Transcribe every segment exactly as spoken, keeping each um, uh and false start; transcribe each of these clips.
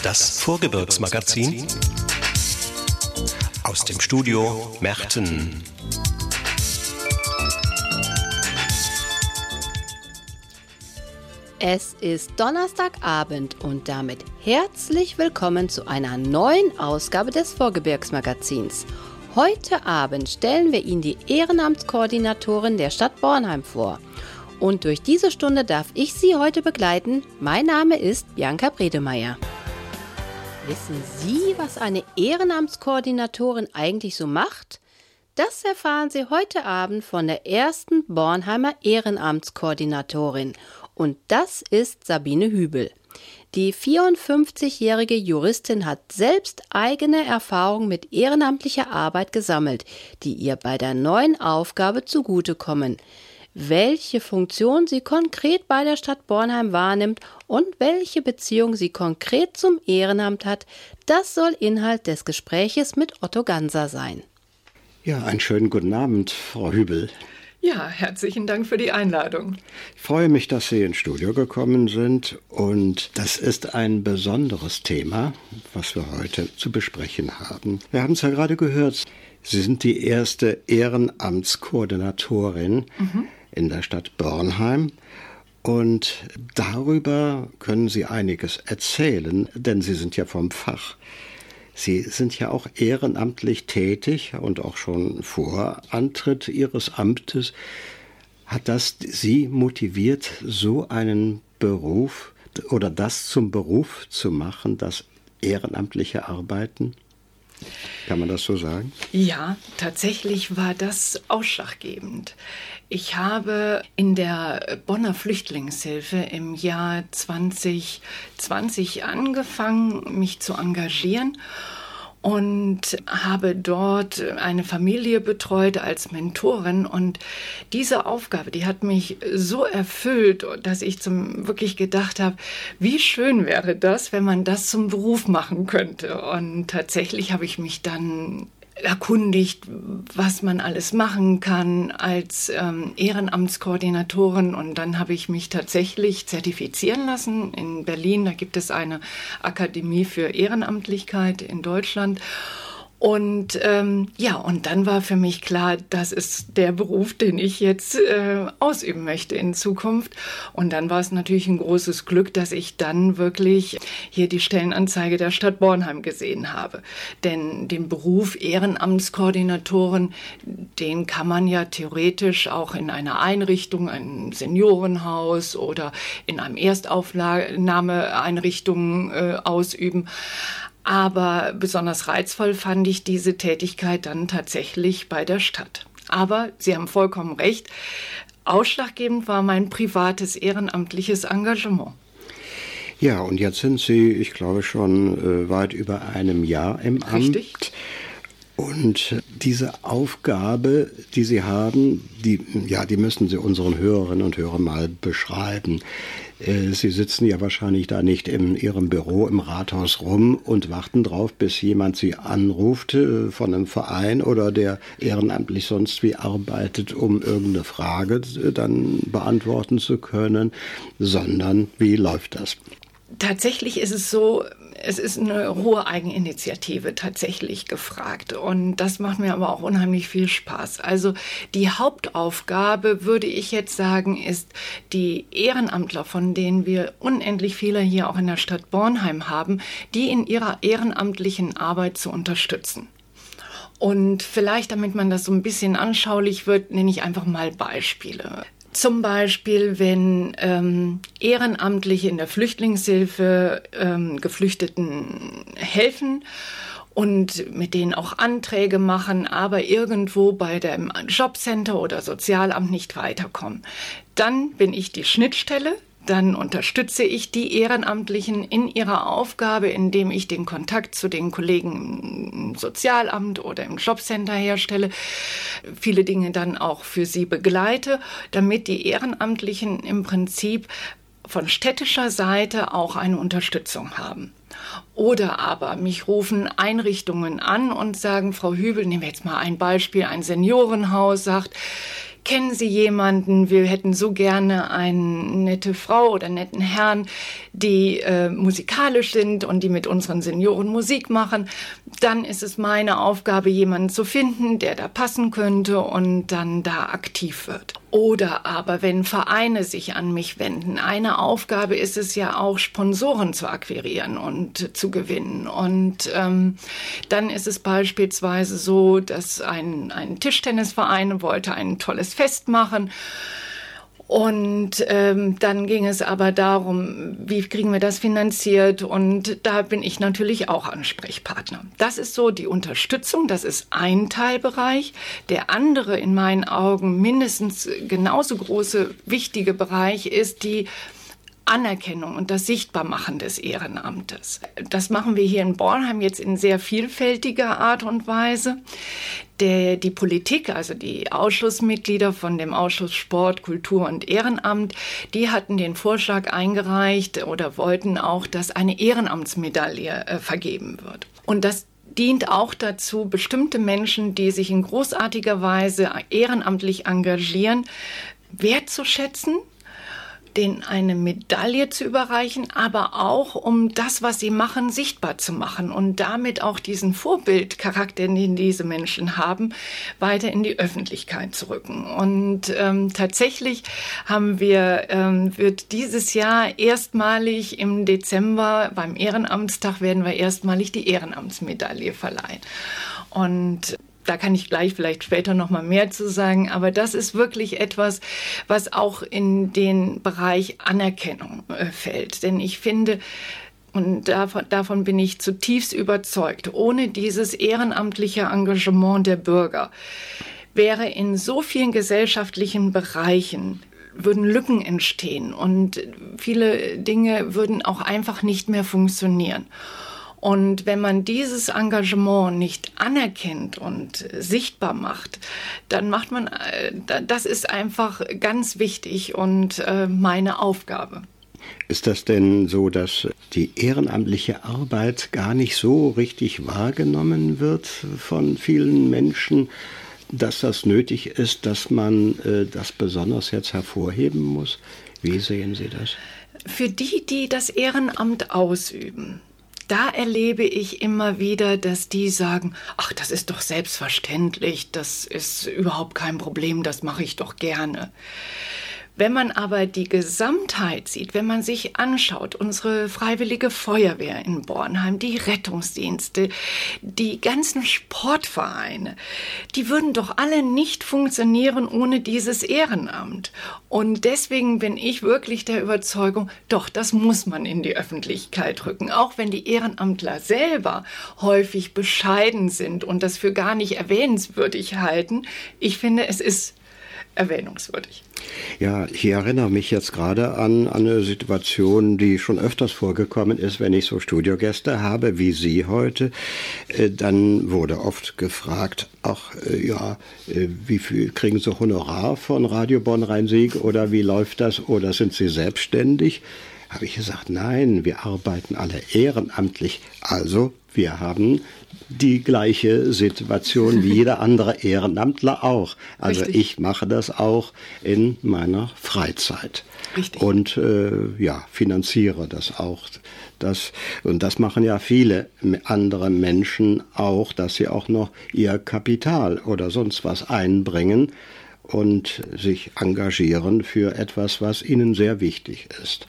Das Vorgebirgsmagazin aus dem Studio Merten. Es ist Donnerstagabend und damit herzlich willkommen zu einer neuen Ausgabe des Vorgebirgsmagazins. Heute Abend stellen wir Ihnen die Ehrenamtskoordinatorin der Stadt Bornheim vor. Und durch diese Stunde darf ich Sie heute begleiten. Mein Name ist Bianca Bredemeier. Wissen Sie, was eine Ehrenamtskoordinatorin eigentlich so macht? Das erfahren Sie heute Abend von der ersten Bornheimer Ehrenamtskoordinatorin. Und das ist Sabine Hübel. Die vierundfünfzigjährige Juristin hat selbst eigene Erfahrungen mit ehrenamtlicher Arbeit gesammelt, die ihr bei der neuen Aufgabe zugutekommen. Welche Funktion sie konkret bei der Stadt Bornheim wahrnimmt und welche Beziehung sie konkret zum Ehrenamt hat, das soll Inhalt des Gespräches mit Otto Ganser sein. Ja, einen schönen guten Abend, Frau Hübel. Ja, herzlichen Dank für die Einladung. Ich freue mich, dass Sie ins Studio gekommen sind und das ist ein besonderes Thema, was wir heute zu besprechen haben. Wir haben es ja gerade gehört, Sie sind die erste Ehrenamtskoordinatorin mhm. in der Stadt Bornheim und darüber können Sie einiges erzählen, denn Sie sind ja vom Fach. Sie sind ja auch ehrenamtlich tätig und auch schon vor Antritt Ihres Amtes. Hat das Sie motiviert, so einen Beruf oder das zum Beruf zu machen, das ehrenamtliche Arbeiten? Kann man das so sagen? Ja, tatsächlich war das ausschlaggebend. Ich habe in der Bonner Flüchtlingshilfe im Jahr zwanzig zwanzig angefangen, mich zu engagieren und habe dort eine Familie betreut als Mentorin. Und diese Aufgabe, die hat mich so erfüllt, dass ich zum wirklich gedacht habe, wie schön wäre das, wenn man das zum Beruf machen könnte. Und tatsächlich habe ich mich dann erkundigt, was man alles machen kann als ähm, Ehrenamtskoordinatorin. Und dann habe ich mich tatsächlich zertifizieren lassen in Berlin. Da gibt es eine Akademie für Ehrenamtlichkeit in Deutschland. Und ähm, ja, und dann war für mich klar, das ist der Beruf, den ich jetzt äh, ausüben möchte in Zukunft. Und dann war es natürlich ein großes Glück, dass ich dann wirklich hier die Stellenanzeige der Stadt Bornheim gesehen habe. Denn den Beruf Ehrenamtskoordinatorin, den kann man ja theoretisch auch in einer Einrichtung, einem Seniorenhaus oder in einem Erstaufnahmeeinrichtung äh, ausüben. Aber besonders reizvoll fand ich diese Tätigkeit dann tatsächlich bei der Stadt. Aber Sie haben vollkommen recht, ausschlaggebend war mein privates ehrenamtliches Engagement. Ja, und jetzt sind Sie, ich glaube, schon äh, weit über einem Jahr im Amt. Richtig. Und diese Aufgabe, die Sie haben, die, ja, die müssen Sie unseren Hörerinnen und Hörern mal beschreiben. Sie sitzen ja wahrscheinlich da nicht in Ihrem Büro im Rathaus rum und warten drauf, bis jemand Sie anruft von einem Verein oder der ehrenamtlich sonst wie arbeitet, um irgendeine Frage dann beantworten zu können, sondern wie läuft das? Tatsächlich ist es so, es ist eine hohe Eigeninitiative tatsächlich gefragt und das macht mir aber auch unheimlich viel Spaß. Also die Hauptaufgabe, würde ich jetzt sagen, ist die Ehrenamtler, von denen wir unendlich viele hier auch in der Stadt Bornheim haben, die in ihrer ehrenamtlichen Arbeit zu unterstützen. Und vielleicht, damit man das so ein bisschen anschaulich wird, nenne ich einfach mal Beispiele. Zum Beispiel, wenn ähm, Ehrenamtliche in der Flüchtlingshilfe ähm, Geflüchteten helfen und mit denen auch Anträge machen, aber irgendwo bei dem Jobcenter oder Sozialamt nicht weiterkommen. Dann bin ich die Schnittstelle. Dann unterstütze ich die Ehrenamtlichen in ihrer Aufgabe, indem ich den Kontakt zu den Kollegen im Sozialamt oder im Jobcenter herstelle, viele Dinge dann auch für sie begleite, damit die Ehrenamtlichen im Prinzip von städtischer Seite auch eine Unterstützung haben. Oder aber mich rufen Einrichtungen an und sagen, Frau Hübel, nehmen wir jetzt mal ein Beispiel, ein Seniorenhaus sagt, kennen Sie jemanden, wir hätten so gerne eine nette Frau oder netten Herrn, die äh, musikalisch sind und die mit unseren Senioren Musik machen, dann ist es meine Aufgabe, jemanden zu finden, der da passen könnte und dann da aktiv wird. Oder aber, wenn Vereine sich an mich wenden, eine Aufgabe ist es ja auch, Sponsoren zu akquirieren und zu gewinnen. Und ähm, dann ist es beispielsweise so, dass ein, ein Tischtennisverein wollte ein tolles Fest machen. Und ähm, dann ging es aber darum, wie kriegen wir das finanziert? Und da bin ich natürlich auch Ansprechpartner. Das ist so die Unterstützung, das ist ein Teilbereich. Der andere, in meinen Augen mindestens genauso große, wichtige Bereich ist die Anerkennung und das Sichtbarmachen des Ehrenamtes. Das machen wir hier in Bornheim jetzt in sehr vielfältiger Art und Weise. Der, die Politik, also die Ausschussmitglieder von dem Ausschuss Sport, Kultur und Ehrenamt, die hatten den Vorschlag eingereicht oder wollten auch, dass eine Ehrenamtsmedaille äh, vergeben wird. Und das dient auch dazu, bestimmte Menschen, die sich in großartiger Weise ehrenamtlich engagieren, wertzuschätzen, denen eine Medaille zu überreichen, aber auch, um das, was sie machen, sichtbar zu machen und damit auch diesen Vorbildcharakter, den diese Menschen haben, weiter in die Öffentlichkeit zu rücken. Und ähm, tatsächlich haben wir, ähm, wird dieses Jahr erstmalig im Dezember, beim Ehrenamtstag, werden wir erstmalig die Ehrenamtsmedaille verleihen. Und da kann ich gleich vielleicht später noch mal mehr zu sagen, aber das ist wirklich etwas, was auch in den Bereich Anerkennung äh, fällt. Denn ich finde, und davon, davon bin ich zutiefst überzeugt, ohne dieses ehrenamtliche Engagement der Bürger wäre in so vielen gesellschaftlichen Bereichen würden Lücken entstehen und viele Dinge würden auch einfach nicht mehr funktionieren. Und wenn man dieses Engagement nicht anerkennt und sichtbar macht, dann macht man, das ist einfach ganz wichtig und meine Aufgabe. Ist das denn so, dass die ehrenamtliche Arbeit gar nicht so richtig wahrgenommen wird von vielen Menschen, dass das nötig ist, dass man das besonders jetzt hervorheben muss? Wie sehen Sie das? Für die, die das Ehrenamt ausüben, da erlebe ich immer wieder, dass die sagen, ach, das ist doch selbstverständlich, das ist überhaupt kein Problem, das mache ich doch gerne. Wenn man aber die Gesamtheit sieht, wenn man sich anschaut, unsere Freiwillige Feuerwehr in Bornheim, die Rettungsdienste, die ganzen Sportvereine, die würden doch alle nicht funktionieren ohne dieses Ehrenamt. Und deswegen bin ich wirklich der Überzeugung, doch, das muss man in die Öffentlichkeit rücken. Auch wenn die Ehrenamtler selber häufig bescheiden sind und das für gar nicht erwähnenswürdig halten. Ich finde, es ist erwähnungswürdig. Ja, ich erinnere mich jetzt gerade an, an eine Situation, die schon öfters vorgekommen ist, wenn ich so Studiogäste habe, wie Sie heute. Äh, dann wurde oft gefragt, ach äh, ja, äh, wie viel kriegen Sie Honorar von Radio Bonn-Rhein-Sieg oder wie läuft das oder sind Sie selbstständig? Habe ich gesagt, nein, wir arbeiten alle ehrenamtlich. Also wir haben die gleiche Situation wie jeder andere Ehrenamtler auch. Also Richtig. Ich mache das auch in meiner Freizeit. Richtig. Und äh, ja, finanziere das auch. Das, und das machen ja viele andere Menschen auch, dass sie auch noch ihr Kapital oder sonst was einbringen und sich engagieren für etwas, was ihnen sehr wichtig ist.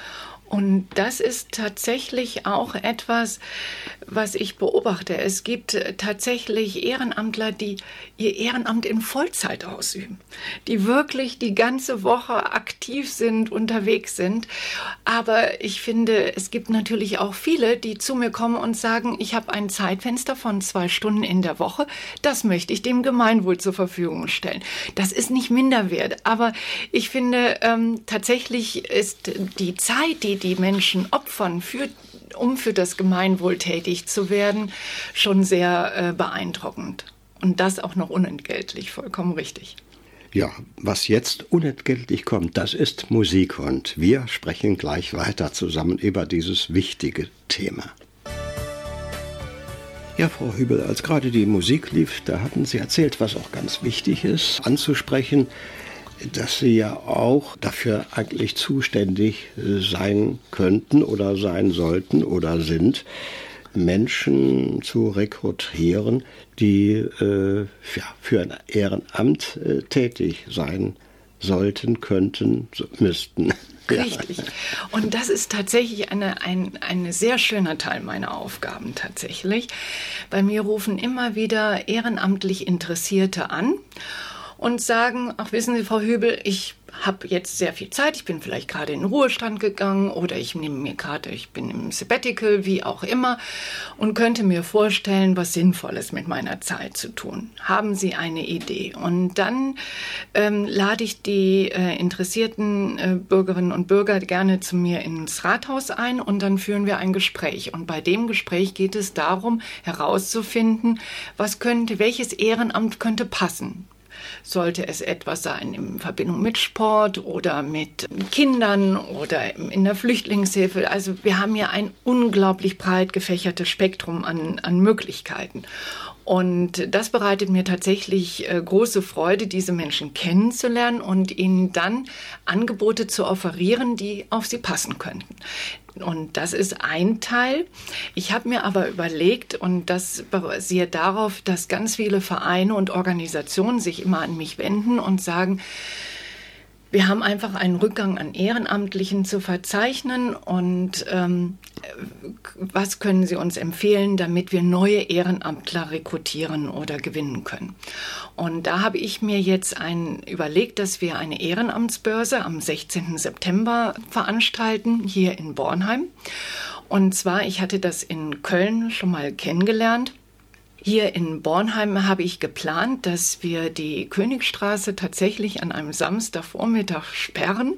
Und das ist tatsächlich auch etwas, was ich beobachte. Es gibt tatsächlich Ehrenamtler, die ihr Ehrenamt in Vollzeit ausüben, die wirklich die ganze Woche aktiv sind, unterwegs sind. Aber ich finde, es gibt natürlich auch viele, die zu mir kommen und sagen, ich habe ein Zeitfenster von zwei Stunden in der Woche, das möchte ich dem Gemeinwohl zur Verfügung stellen. Das ist nicht minderwert, aber ich finde, ähm, tatsächlich ist die Zeit, die die Menschen opfern, für, um für das Gemeinwohl tätig zu werden, schon sehr äh, beeindruckend. Und das auch noch unentgeltlich, vollkommen richtig. Ja, was jetzt unentgeltlich kommt, das ist Musik und wir sprechen gleich weiter zusammen über dieses wichtige Thema. Ja, Frau Hübel, als gerade die Musik lief, da hatten Sie erzählt, was auch ganz wichtig ist, anzusprechen, dass Sie ja auch dafür eigentlich zuständig sein könnten oder sein sollten oder sind, Menschen zu rekrutieren, die äh, ja, für ein Ehrenamt äh, tätig sein sollten, könnten, so, müssten. Richtig. Und das ist tatsächlich eine, ein, ein sehr schöner Teil meiner Aufgaben tatsächlich. Bei mir rufen immer wieder ehrenamtlich Interessierte an und sagen, ach wissen Sie, Frau Hübel, ich habe jetzt sehr viel Zeit, ich bin vielleicht gerade in den Ruhestand gegangen oder ich nehme mir gerade, ich bin im Sabbatical, wie auch immer, und könnte mir vorstellen, was Sinnvolles mit meiner Zeit zu tun. Haben Sie eine Idee? Und dann ähm, lade ich die äh, interessierten äh, Bürgerinnen und Bürger gerne zu mir ins Rathaus ein und dann führen wir ein Gespräch. Und bei dem Gespräch geht es darum, herauszufinden, was könnte, welches Ehrenamt könnte passen. Sollte es etwas sein in Verbindung mit Sport oder mit Kindern oder in der Flüchtlingshilfe. Also wir haben ja ein unglaublich breit gefächertes Spektrum an, an Möglichkeiten. Und das bereitet mir tatsächlich äh, große Freude, diese Menschen kennenzulernen und ihnen dann Angebote zu offerieren, die auf sie passen könnten. Und das ist ein Teil. Ich habe mir aber überlegt, und das basiert darauf, dass ganz viele Vereine und Organisationen sich immer an mich wenden und sagen, wir haben einfach einen Rückgang an Ehrenamtlichen zu verzeichnen und ähm, was können Sie uns empfehlen, damit wir neue Ehrenamtler rekrutieren oder gewinnen können? Und da habe ich mir jetzt ein, überlegt, dass wir eine Ehrenamtsbörse am sechzehnten September veranstalten, hier in Bornheim. Und zwar, ich hatte das in Köln schon mal kennengelernt. Hier in Bornheim habe ich geplant, dass wir die Königstraße tatsächlich an einem Samstagvormittag sperren.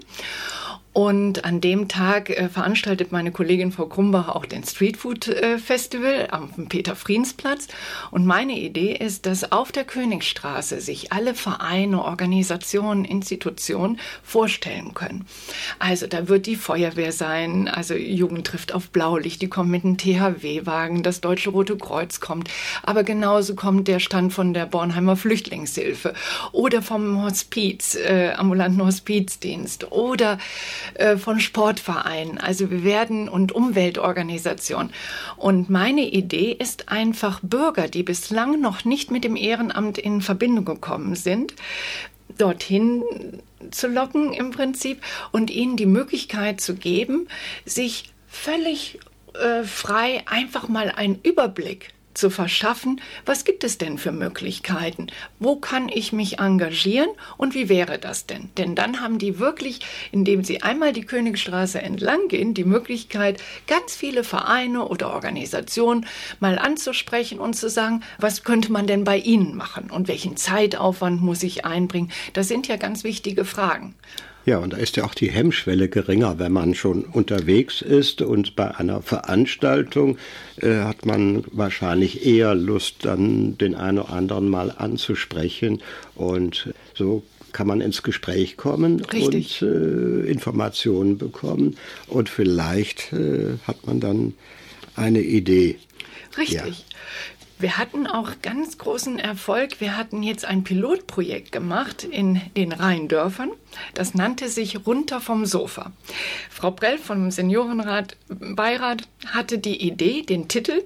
Und an dem Tag äh, veranstaltet meine Kollegin Frau Krumbach auch den Streetfood äh, Festival am Peter-Friens-Platz. Und meine Idee ist, dass auf der Königstraße sich alle Vereine, Organisationen, Institutionen vorstellen können. Also da wird die Feuerwehr sein, also Jugend trifft auf Blaulicht, die kommen mit einem T H W-Wagen, das Deutsche Rote Kreuz kommt. Aber genauso kommt der Stand von der Bornheimer Flüchtlingshilfe oder vom Hospiz, äh, ambulanten Hospizdienst oder von Sportvereinen, also wir werden und Umweltorganisationen. Und meine Idee ist einfach, Bürger, die bislang noch nicht mit dem Ehrenamt in Verbindung gekommen sind, dorthin zu locken im Prinzip und ihnen die Möglichkeit zu geben, sich völlig äh, frei einfach mal einen Überblick zu verschaffen, was gibt es denn für Möglichkeiten? Wo kann ich mich engagieren und wie wäre das denn? Denn dann haben die wirklich, indem sie einmal die Königstraße entlang gehen, die Möglichkeit, ganz viele Vereine oder Organisationen mal anzusprechen und zu sagen, was könnte man denn bei ihnen machen und welchen Zeitaufwand muss ich einbringen? Das sind ja ganz wichtige Fragen. Ja, und da ist ja auch die Hemmschwelle geringer, wenn man schon unterwegs ist und bei einer Veranstaltung äh, hat man wahrscheinlich eher Lust, dann den einen oder anderen mal anzusprechen und so kann man ins Gespräch kommen. Richtig. Und äh, Informationen bekommen und vielleicht äh, hat man dann eine Idee. Richtig. Ja. Wir hatten auch ganz großen Erfolg. Wir hatten jetzt ein Pilotprojekt gemacht in den Rheindörfern. Das nannte sich Runter vom Sofa. Frau Brell vom Seniorenrat Beirat hatte die Idee, den Titel.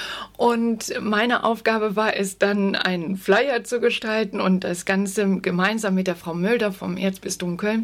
Und meine Aufgabe war es dann, einen Flyer zu gestalten und das Ganze gemeinsam mit der Frau Mölder vom Erzbistum Köln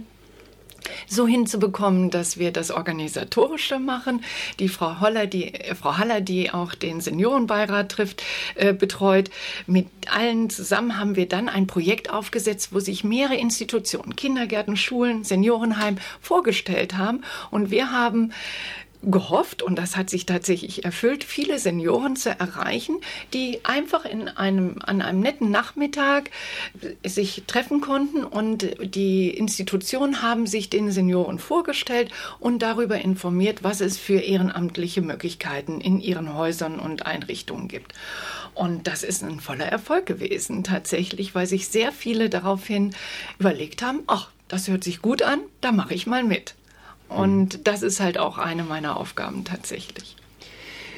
so hinzubekommen, dass wir das Organisatorische machen. Die Frau Holler, die äh, Frau Haller, die auch den Seniorenbeirat trifft, äh, betreut. Mit allen zusammen haben wir dann ein Projekt aufgesetzt, wo sich mehrere Institutionen, Kindergärten, Schulen, Seniorenheim vorgestellt haben. Und wir haben gehofft, und das hat sich tatsächlich erfüllt, viele Senioren zu erreichen, die einfach in einem, an einem netten Nachmittag sich treffen konnten und die Institutionen haben sich den Senioren vorgestellt und darüber informiert, was es für ehrenamtliche Möglichkeiten in ihren Häusern und Einrichtungen gibt. Und das ist ein voller Erfolg gewesen tatsächlich, weil sich sehr viele daraufhin überlegt haben, ach, das hört sich gut an, da mache ich mal mit. Und das ist halt auch eine meiner Aufgaben tatsächlich.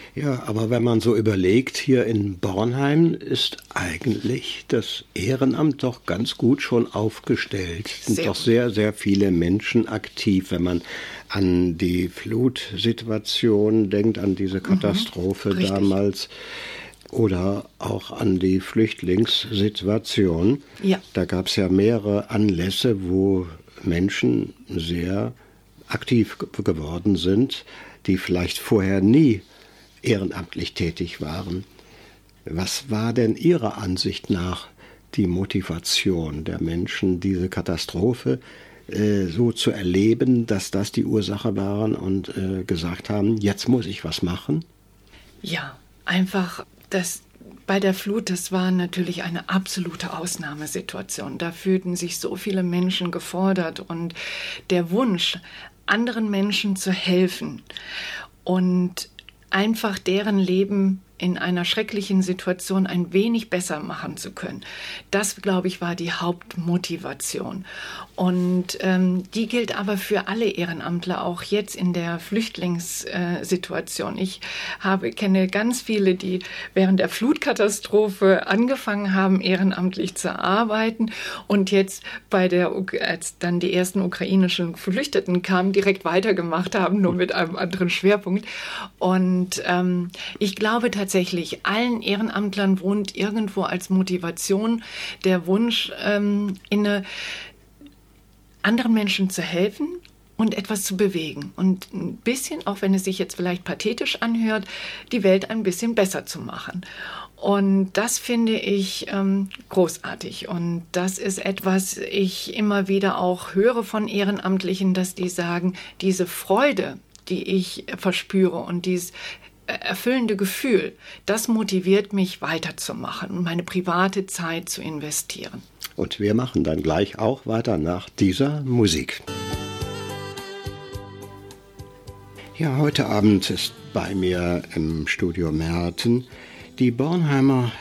Ja, aber wenn man so überlegt, hier in Bornheim ist eigentlich das Ehrenamt doch ganz gut schon aufgestellt. Es sind Sehr doch gut. sehr, sehr viele Menschen aktiv, wenn man an die Flutsituation denkt, an diese Katastrophe richtig. damals oder auch an die Flüchtlingssituation. Ja. Da gab es ja mehrere Anlässe, wo Menschen sehr aktiv ge- geworden sind, die vielleicht vorher nie ehrenamtlich tätig waren. Was war denn Ihrer Ansicht nach die Motivation der Menschen, diese Katastrophe äh, so zu erleben, dass das die Ursache waren und äh, gesagt haben, jetzt muss ich was machen? Ja, einfach das bei der Flut, das war natürlich eine absolute Ausnahmesituation. Da fühlten sich so viele Menschen gefordert und der Wunsch, anderen Menschen zu helfen und einfach deren Leben in einer schrecklichen Situation ein wenig besser machen zu können. Das, glaube ich, war die Hauptmotivation. Und ähm, die gilt aber für alle Ehrenamtler, auch jetzt in der Flüchtlingssituation. Ich habe, kenne ganz viele, die während der Flutkatastrophe angefangen haben, ehrenamtlich zu arbeiten und jetzt bei der, als dann die ersten ukrainischen Geflüchteten kamen, direkt weitergemacht haben, nur mit einem anderen Schwerpunkt. Und ähm, ich glaube tatsächlich, Tatsächlich, allen Ehrenamtlern wohnt irgendwo als Motivation der Wunsch, ähm, in eine, anderen Menschen zu helfen und etwas zu bewegen. Und ein bisschen, auch wenn es sich jetzt vielleicht pathetisch anhört, die Welt ein bisschen besser zu machen. Und das finde ich ähm, großartig. Und das ist etwas, ich immer wieder auch höre von Ehrenamtlichen, dass die sagen, diese Freude, die ich verspüre und dieses erfüllende Gefühl, das motiviert mich weiterzumachen und meine private Zeit zu investieren. Und wir machen dann gleich auch weiter nach dieser Musik. Ja, heute Abend ist bei mir im Studio Merten die Bornheimer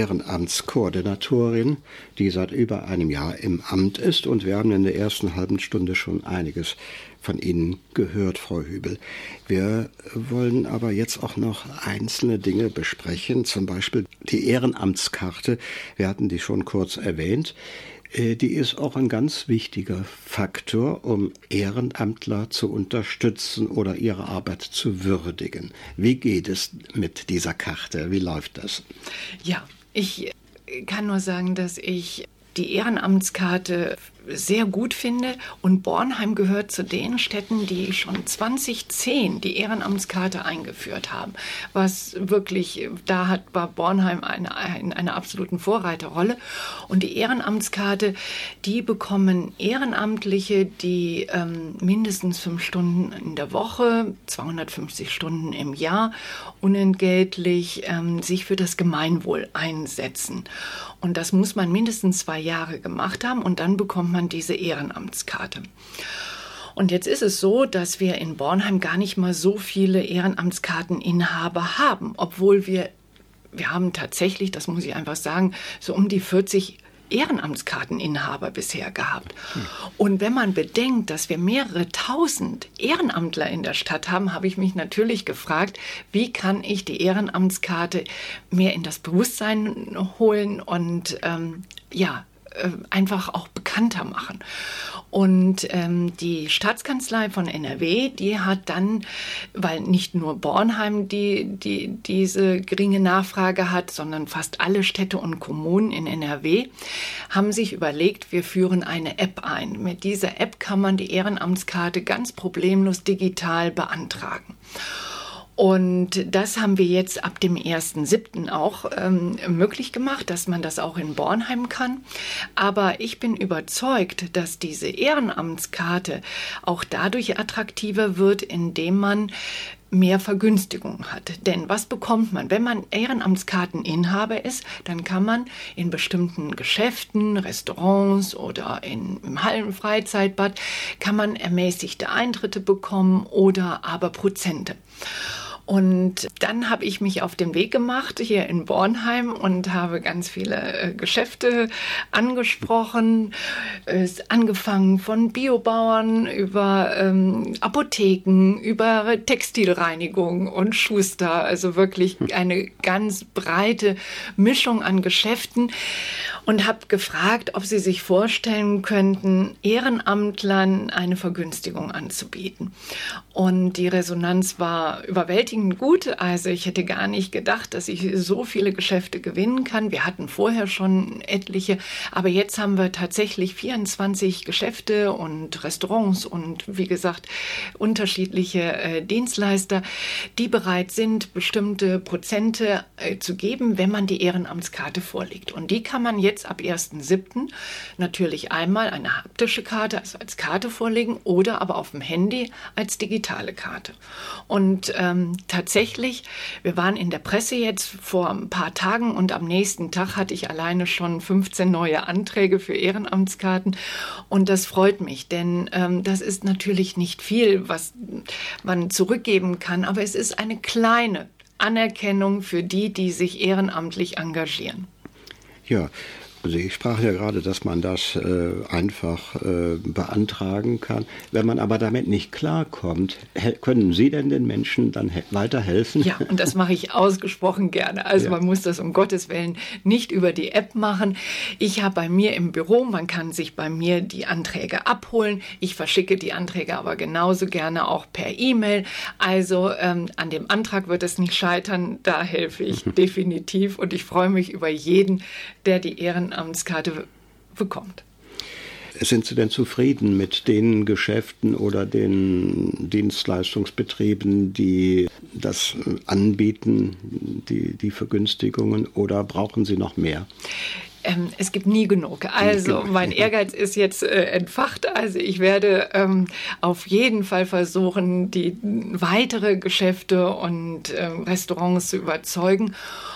Ehrenamtskoordinatorin, die seit über einem Jahr im Amt ist. Und wir haben in der ersten halben Stunde schon einiges von Ihnen gehört, Frau Hübel. Wir wollen aber jetzt auch noch einzelne Dinge besprechen, zum Beispiel die Ehrenamtskarte. Wir hatten die schon kurz erwähnt. Die ist auch ein ganz wichtiger Faktor, um Ehrenamtler zu unterstützen oder ihre Arbeit zu würdigen. Wie geht es mit dieser Karte? Wie läuft das? Ja, ich kann nur sagen, dass ich die Ehrenamtskarte sehr gut finde und Bornheim gehört zu den Städten, die schon zwanzig zehn die Ehrenamtskarte eingeführt haben, was wirklich, da hat, war Bornheim eine, in einer absoluten Vorreiterrolle und die Ehrenamtskarte, die bekommen Ehrenamtliche, die ähm, mindestens fünf Stunden in der Woche, zweihundertfünfzig Stunden im Jahr unentgeltlich ähm, sich für das Gemeinwohl einsetzen. Und das muss man mindestens zwei Jahre gemacht haben und dann bekommt man diese Ehrenamtskarte. Und jetzt ist es so, dass wir in Bornheim gar nicht mal so viele Ehrenamtskarteninhaber haben, obwohl wir, wir haben tatsächlich, das muss ich einfach sagen, so um die vierzig Ehrenamtskarteninhaber bisher gehabt. Hm. Und wenn man bedenkt, dass wir mehrere tausend Ehrenamtler in der Stadt haben, habe ich mich natürlich gefragt, wie kann ich die Ehrenamtskarte mehr in das Bewusstsein holen und ähm, ja, äh, einfach auch bekannter machen. Und ähm, die Staatskanzlei von N R W, die hat dann, weil nicht nur Bornheim die, die diese geringe Nachfrage hat, sondern fast alle Städte und Kommunen in N R W, haben sich überlegt, wir führen eine App ein. Mit dieser App kann man die Ehrenamtskarte ganz problemlos digital beantragen. Und das haben wir jetzt ab dem ersten siebten auch ähm, möglich gemacht, dass man das auch in Bornheim kann. Aber ich bin überzeugt, dass diese Ehrenamtskarte auch dadurch attraktiver wird, indem man mehr Vergünstigung hat. Denn was bekommt man? Wenn man Ehrenamtskarteninhaber ist, dann kann man in bestimmten Geschäften, Restaurants oder in, im Hallenfreizeitbad, kann man ermäßigte Eintritte bekommen oder aber Prozente. Und dann habe ich mich auf den Weg gemacht hier in Bornheim und habe ganz viele äh, Geschäfte angesprochen. Es angefangen von Biobauern über ähm, Apotheken, über Textilreinigung und Schuster. Also wirklich eine ganz breite Mischung an Geschäften. Und habe gefragt, ob sie sich vorstellen könnten, Ehrenamtlern eine Vergünstigung anzubieten. Und die Resonanz war überwältigend gut. Also ich hätte gar nicht gedacht, dass ich so viele Geschäfte gewinnen kann. Wir hatten vorher schon etliche, aber jetzt haben wir tatsächlich vierundzwanzig Geschäfte und Restaurants und wie gesagt unterschiedliche äh, Dienstleister, die bereit sind, bestimmte Prozente äh, zu geben, wenn man die Ehrenamtskarte vorlegt. Und die kann man jetzt ab ersten siebten natürlich einmal eine haptische Karte, also als Karte vorlegen oder aber auf dem Handy als digitale Karte. Und ähm, tatsächlich, wir waren in der Presse jetzt vor ein paar Tagen und am nächsten Tag hatte ich alleine schon fünfzehn neue Anträge für Ehrenamtskarten und das freut mich, denn ähm, das ist natürlich nicht viel, was man zurückgeben kann, aber es ist eine kleine Anerkennung für die, die sich ehrenamtlich engagieren. Ja, also ich sprach ja gerade, dass man das äh, einfach äh, beantragen kann. Wenn man aber damit nicht klarkommt, können Sie denn den Menschen dann he- weiterhelfen? Ja, und das mache ich ausgesprochen gerne. Also ja. Man muss das um Gottes Willen nicht über die App machen. Ich habe bei mir im Büro, man kann sich bei mir die Anträge abholen. Ich verschicke die Anträge aber genauso gerne auch per E-Mail. Also ähm, an dem Antrag wird es nicht scheitern. Da helfe ich definitiv und ich freue mich über jeden, der die Ehrenamtskarte bekommt. Sind Sie denn zufrieden mit den Geschäften oder den Dienstleistungsbetrieben, die das anbieten, die, die Vergünstigungen, oder brauchen Sie noch mehr? Ähm, es gibt nie genug. Also mein Ehrgeiz ist jetzt äh, entfacht. Also ich werde ähm, auf jeden Fall versuchen, die weitere Geschäfte und äh, Restaurants zu überzeugen.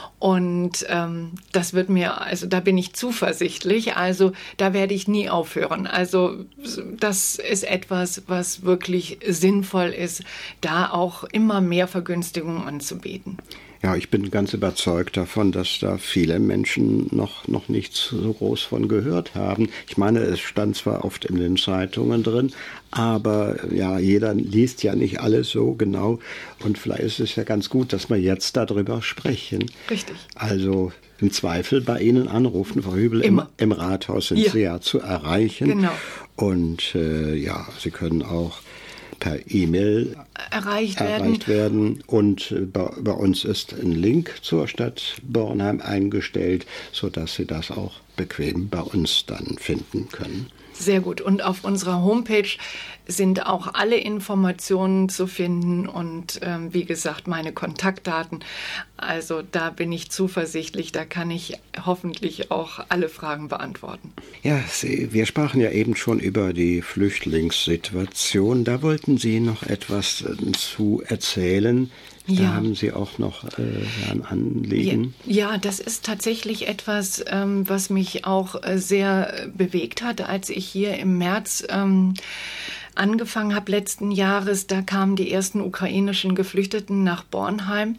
Und ähm, das wird mir, also da bin ich zuversichtlich, also da werde ich nie aufhören. Also das ist etwas, was wirklich sinnvoll ist, da auch immer mehr Vergünstigungen anzubieten. Ja, ich bin ganz überzeugt davon, dass da viele Menschen noch, noch nichts so groß von gehört haben. Ich meine, es stand zwar oft in den Zeitungen drin, aber ja, jeder liest ja nicht alles so genau. Und vielleicht ist es ja ganz gut, dass wir jetzt darüber sprechen. Richtig. Also im Zweifel bei Ihnen anrufen, Frau Hübel, im, im Rathaus sind ja. Sie ja zu erreichen. Genau. Und äh, ja, Sie können auch per E-Mail erreicht, erreicht werden. werden. Und bei, bei uns ist ein Link zur Stadt Bornheim eingestellt, sodass Sie das auch bequem bei uns dann finden können. Sehr gut. Und auf unserer Homepage sind auch alle Informationen zu finden und ähm, wie gesagt, meine Kontaktdaten. Also da bin ich zuversichtlich, da kann ich hoffentlich auch alle Fragen beantworten. Ja, Sie, wir sprachen ja eben schon über die Flüchtlingssituation. Da wollten Sie noch etwas zu erzählen. Da ja. haben Sie auch noch äh, ein Anliegen. Ja, ja, das ist tatsächlich etwas, ähm, was mich auch äh, sehr bewegt hat, als ich hier im März ähm, angefangen habe letzten Jahres. Da kamen die ersten ukrainischen Geflüchteten nach Bornheim.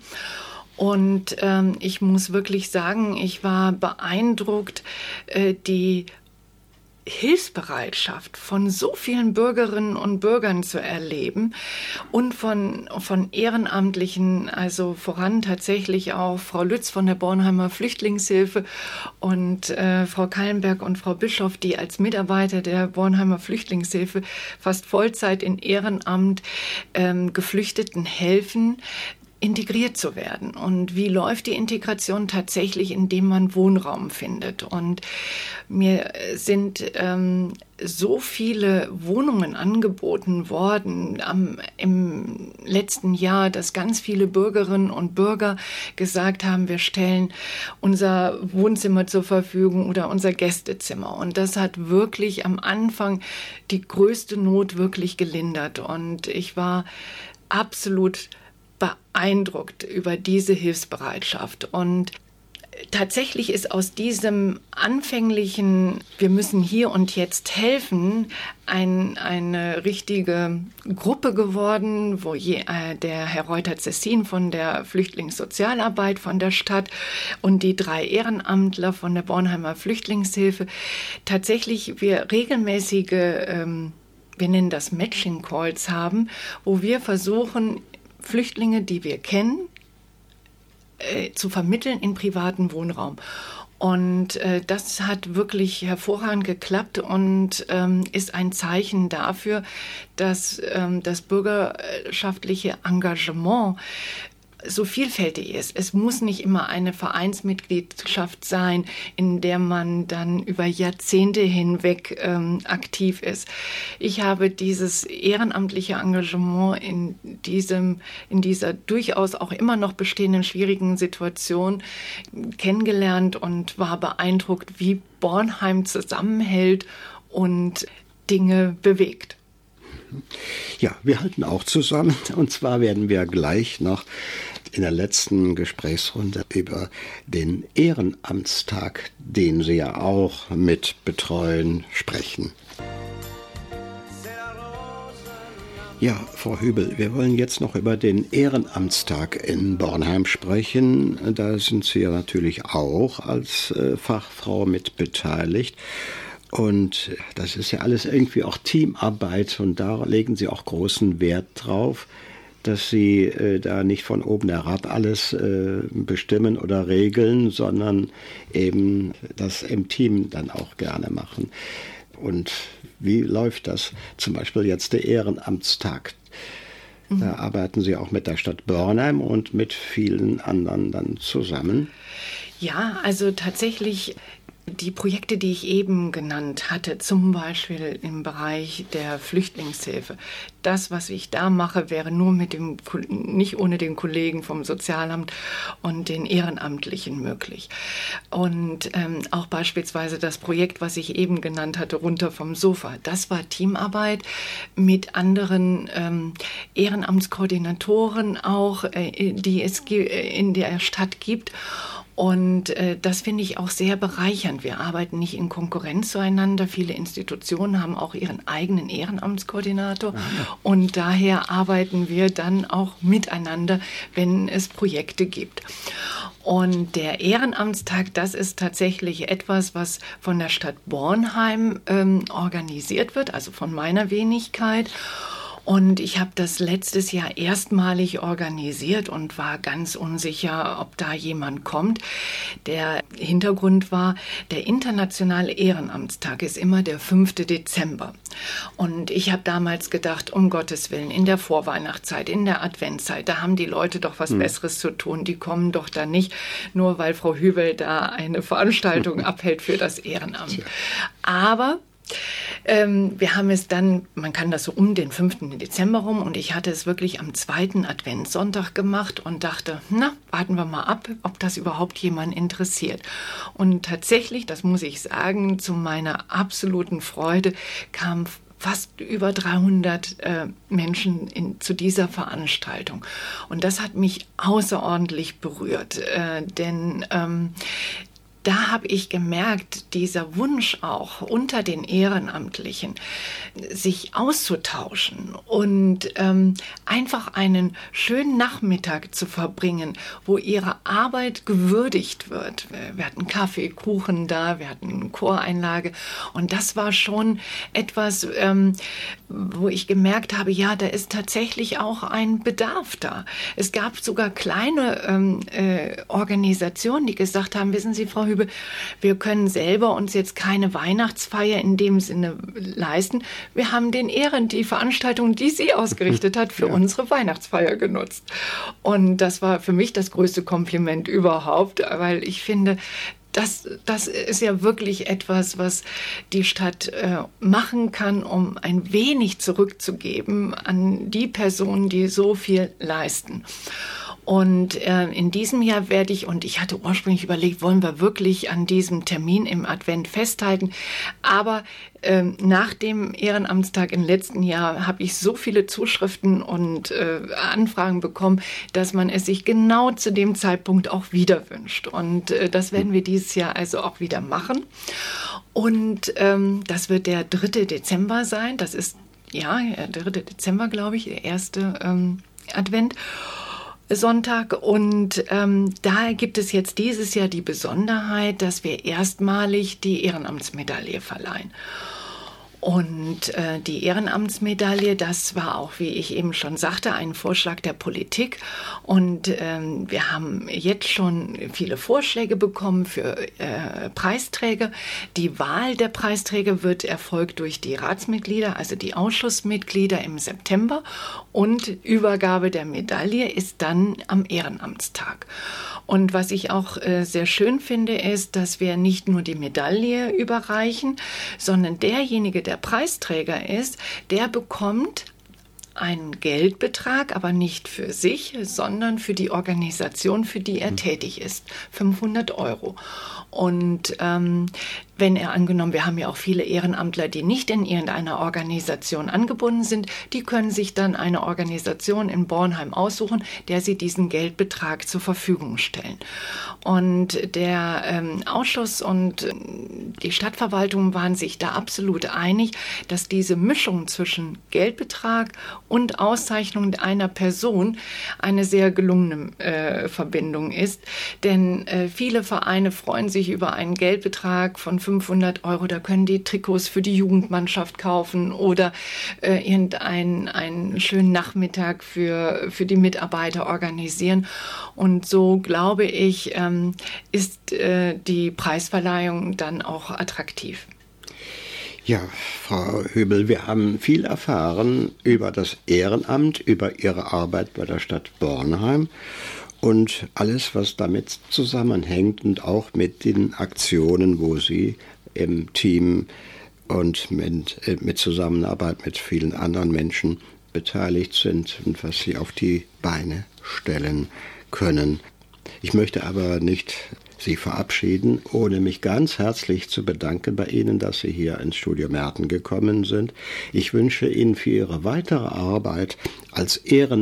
Und ähm, ich muss wirklich sagen, ich war beeindruckt, äh, die Hilfsbereitschaft von so vielen Bürgerinnen und Bürgern zu erleben und von, von Ehrenamtlichen, also voran tatsächlich auch Frau Lütz von der Bornheimer Flüchtlingshilfe und äh, Frau Kallenberg und Frau Bischof, die als Mitarbeiter der Bornheimer Flüchtlingshilfe fast Vollzeit in Ehrenamt ähm, Geflüchteten helfen, integriert zu werden. Und wie läuft die Integration tatsächlich, indem man Wohnraum findet? Und mir sind ähm, so viele Wohnungen angeboten worden am, im letzten Jahr, dass ganz viele Bürgerinnen und Bürger gesagt haben, wir stellen unser Wohnzimmer zur Verfügung oder unser Gästezimmer. Und das hat wirklich am Anfang die größte Not wirklich gelindert. Und ich war absolut beeindruckt über diese Hilfsbereitschaft. Und Tatsächlich ist aus diesem anfänglichen, wir müssen hier und jetzt helfen, ein, eine richtige Gruppe geworden, wo je, äh, der Herr Reuter-Cessin von der Flüchtlingssozialarbeit von der Stadt und die drei Ehrenamtler von der Bornheimer Flüchtlingshilfe tatsächlich wir regelmäßige, ähm, wir nennen das Matching Calls haben, wo wir versuchen, Flüchtlinge, die wir kennen, zu vermitteln in privaten Wohnraum. Und äh, das hat wirklich hervorragend geklappt und ähm, ist ein Zeichen dafür, dass ähm, das bürgerschaftliche Engagement so vielfältig ist. Es muss nicht immer eine Vereinsmitgliedschaft sein, in der man dann über Jahrzehnte hinweg ähm, aktiv ist. Ich habe dieses ehrenamtliche Engagement in diesem, in dieser durchaus auch immer noch bestehenden schwierigen Situation kennengelernt und war beeindruckt, wie Bornheim zusammenhält und Dinge bewegt. Ja, wir halten auch zusammen und zwar werden wir gleich noch in der letzten Gesprächsrunde über den Ehrenamtstag, den Sie ja auch mit betreuen, sprechen. Ja, Frau Hübel, wir wollen jetzt noch über den Ehrenamtstag in Bornheim sprechen. Da sind Sie ja natürlich auch als äh, Fachfrau mit beteiligt. Und das ist ja alles irgendwie auch Teamarbeit und da legen Sie auch großen Wert drauf, dass Sie äh, da nicht von oben herab alles äh, bestimmen oder regeln, sondern eben das im Team dann auch gerne machen. Und wie läuft das? Zum Beispiel jetzt der Ehrenamtstag. Mhm. Da arbeiten Sie auch mit der Stadt Bornheim und mit vielen anderen dann zusammen. Ja, also tatsächlich die Projekte, die ich eben genannt hatte, zum Beispiel im Bereich der Flüchtlingshilfe, das, was ich da mache, wäre nur mit dem, nicht ohne den Kollegen vom Sozialamt und den Ehrenamtlichen möglich. Und ähm, auch beispielsweise das Projekt, was ich eben genannt hatte, runter vom Sofa, das war Teamarbeit mit anderen ähm, Ehrenamtskoordinatoren auch, äh, die es in der Stadt gibt. Und äh, das finde ich auch sehr bereichernd. Wir arbeiten nicht in Konkurrenz zueinander. Viele Institutionen haben auch ihren eigenen Ehrenamtskoordinator. Ja. Und daher arbeiten wir dann auch miteinander, wenn es Projekte gibt. Und der Ehrenamtstag, das ist tatsächlich etwas, was von der Stadt Bornheim ähm, organisiert wird, also von meiner Wenigkeit. Und ich habe das letztes Jahr erstmalig organisiert und war ganz unsicher, ob da jemand kommt. Der Hintergrund war, der internationale Ehrenamtstag ist immer der fünfte Dezember. Und ich habe damals gedacht, um Gottes Willen, in der Vorweihnachtszeit, in der Adventszeit, da haben die Leute doch was hm. Besseres zu tun. Die kommen doch da nicht, nur weil Frau Hübel da eine Veranstaltung abhält für das Ehrenamt. Aber Ähm, wir haben es dann, man kann das so um den fünften Dezember rum und ich hatte es wirklich am zweiten Adventssonntag gemacht und dachte, na, warten wir mal ab, ob das überhaupt jemanden interessiert. Und tatsächlich, das muss ich sagen, zu meiner absoluten Freude kamen fast über dreihundert äh, Menschen in, zu dieser Veranstaltung. Und das hat mich außerordentlich berührt, äh, denn ähm, da habe ich gemerkt, dieser Wunsch auch unter den Ehrenamtlichen, sich auszutauschen und ähm, einfach einen schönen Nachmittag zu verbringen, wo ihre Arbeit gewürdigt wird. Wir hatten Kaffee, Kuchen da, wir hatten eine Choreinlage und das war schon etwas, ähm, wo ich gemerkt habe, ja, da ist tatsächlich auch ein Bedarf da. Es gab sogar kleine ähm, äh, Organisationen, die gesagt haben, wissen Sie, Frau Hübel, wir können selber uns jetzt keine Weihnachtsfeier in dem Sinne leisten. Wir haben den Ehren, die Veranstaltung, die sie ausgerichtet hat, für ja. unsere Weihnachtsfeier genutzt. Und das war für mich das größte Kompliment überhaupt, weil ich finde, Das, das ist ja wirklich etwas, was die Stadt äh, machen kann, um ein wenig zurückzugeben an die Personen, die so viel leisten. Und äh, in diesem Jahr werde ich, und ich hatte ursprünglich überlegt, wollen wir wirklich an diesem Termin im Advent festhalten, aber äh, nach dem Ehrenamtstag im letzten Jahr habe ich so viele Zuschriften und äh, Anfragen bekommen, dass man es sich genau zu dem Zeitpunkt auch wieder wünscht. Und äh, das werden wir dieses Jahr also auch wieder machen. Und ähm, das wird der dritte Dezember sein. Das ist, ja, der dritte Dezember, glaube ich, der erste ähm, Advent. Sonntag, und ähm, da gibt es jetzt dieses Jahr die Besonderheit, dass wir erstmalig die Ehrenamtsmedaille verleihen. Und äh, die Ehrenamtsmedaille, das war auch, wie ich eben schon sagte, ein Vorschlag der Politik. Und ähm, wir haben jetzt schon viele Vorschläge bekommen für äh, Preisträger. Die Wahl der Preisträger wird erfolgt durch die Ratsmitglieder, also die Ausschussmitglieder im September. Und Übergabe der Medaille ist dann am Ehrenamtstag. Und was ich auch äh, sehr schön finde, ist, dass wir nicht nur die Medaille überreichen, sondern derjenige, der Preisträger ist, der bekommt einen Geldbetrag, aber nicht für sich, sondern für die Organisation, für die er mhm. tätig ist, fünfhundert Euro. Und ähm, wenn er angenommen, wir haben ja auch viele Ehrenamtler, die nicht in irgendeiner Organisation angebunden sind, die können sich dann eine Organisation in Bornheim aussuchen, der sie diesen Geldbetrag zur Verfügung stellen. Und der ähm, Ausschuss und äh, die Stadtverwaltung waren sich da absolut einig, dass diese Mischung zwischen Geldbetrag und Auszeichnung einer Person eine sehr gelungene äh, Verbindung ist. Denn äh, viele Vereine freuen sich über einen Geldbetrag von fünfhundert Euro, da können die Trikots für die Jugendmannschaft kaufen oder äh, irgendeinen einen schönen Nachmittag für, für die Mitarbeiter organisieren. Und so, glaube ich, ähm, ist äh, die Preisverleihung dann auch attraktiv. Ja, Frau Hübel, wir haben viel erfahren über das Ehrenamt, über Ihre Arbeit bei der Stadt Bornheim und alles, was damit zusammenhängt und auch mit den Aktionen, wo Sie im Team und mit, mit Zusammenarbeit mit vielen anderen Menschen beteiligt sind und was Sie auf die Beine stellen können. Ich möchte aber nicht Sie verabschieden, ohne mich ganz herzlich zu bedanken bei Ihnen, dass Sie hier ins Studio Merten gekommen sind. Ich wünsche Ihnen für Ihre weitere Arbeit als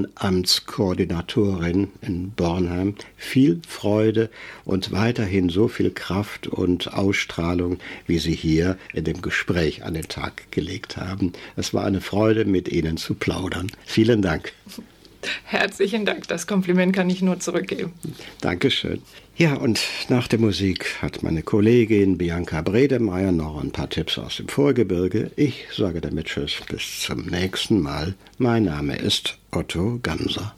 Ehrenamtskoordinatorin in Bornheim viel Freude und weiterhin so viel Kraft und Ausstrahlung, wie Sie hier in dem Gespräch an den Tag gelegt haben. Es war eine Freude, mit Ihnen zu plaudern. Vielen Dank. Herzlichen Dank, das Kompliment kann ich nur zurückgeben. Dankeschön. Ja, und nach der Musik hat meine Kollegin Bianca Bredemeier noch ein paar Tipps aus dem Vorgebirge. Ich sage damit Tschüss, bis zum nächsten Mal. Mein Name ist Otto Ganser.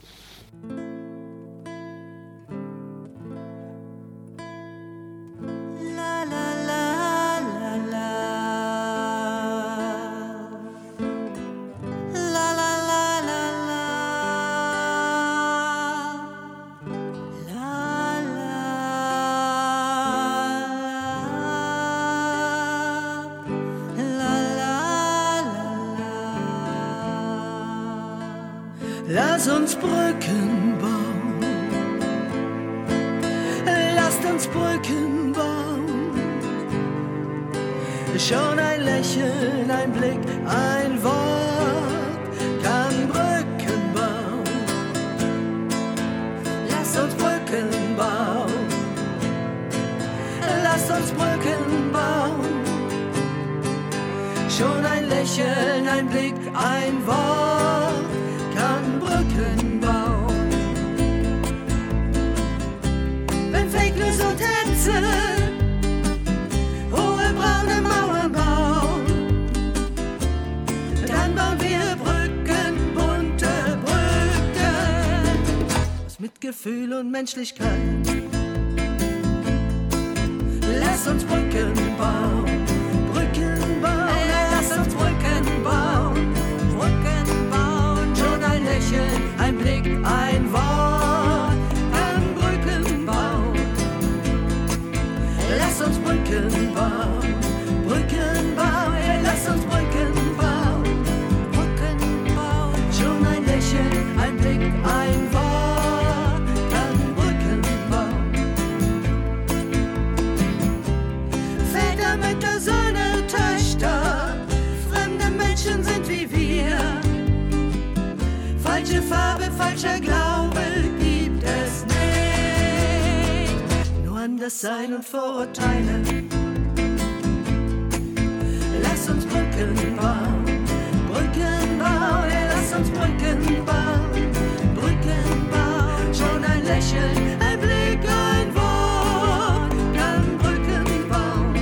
Lass uns Brücken bauen, lasst uns Brücken bauen. Schon ein Lächeln, ein Blick, ein Wort kann Brücken bauen. Lasst uns Brücken bauen, lasst uns Brücken bauen. Schon ein Lächeln, ein Blick, ein Wort kann Brücken bauen. Wenn Fake News und Hetze hohe braune Mauern bauen, dann bauen wir Brücken, bunte Brücken aus Mitgefühl und Menschlichkeit. Lass uns Brücken bauen, Brücken bauen, lass uns Brücken bauen, Brücken bauen. Schon ein Lächeln, ein Blick, ein Wort kann Brücken bauen. Lass uns Brücken bauen, Brücken bauen, lass uns Brücken bauen, Brücken bauen. Schon ein Lächeln, ein Blick, ein Wort falscher Glaube gibt es nicht. Nur an das Sein und Vorurteile. Lass uns Brücken bauen, Brücken bauen, hey, lass uns Brücken bauen, Brücken bauen. Schon ein Lächeln, ein Blick, ein Wort, dann Brücken bauen.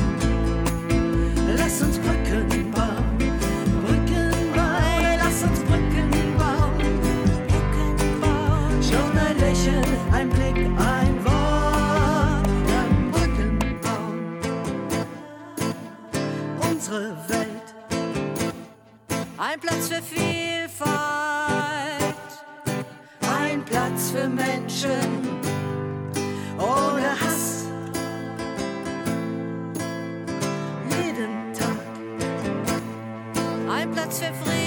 Lass uns Brücken bauen, Brücken bauen, hey, lass uns Brücken bauen, Brücken bauen. Schon ein Lächeln, ein Blick, ein Wort, dann Brücken bauen. Unsere Welt, ein Platz für Vielfalt, ein Platz für Menschen ohne Hass. Jeden Tag ein Platz für Frieden.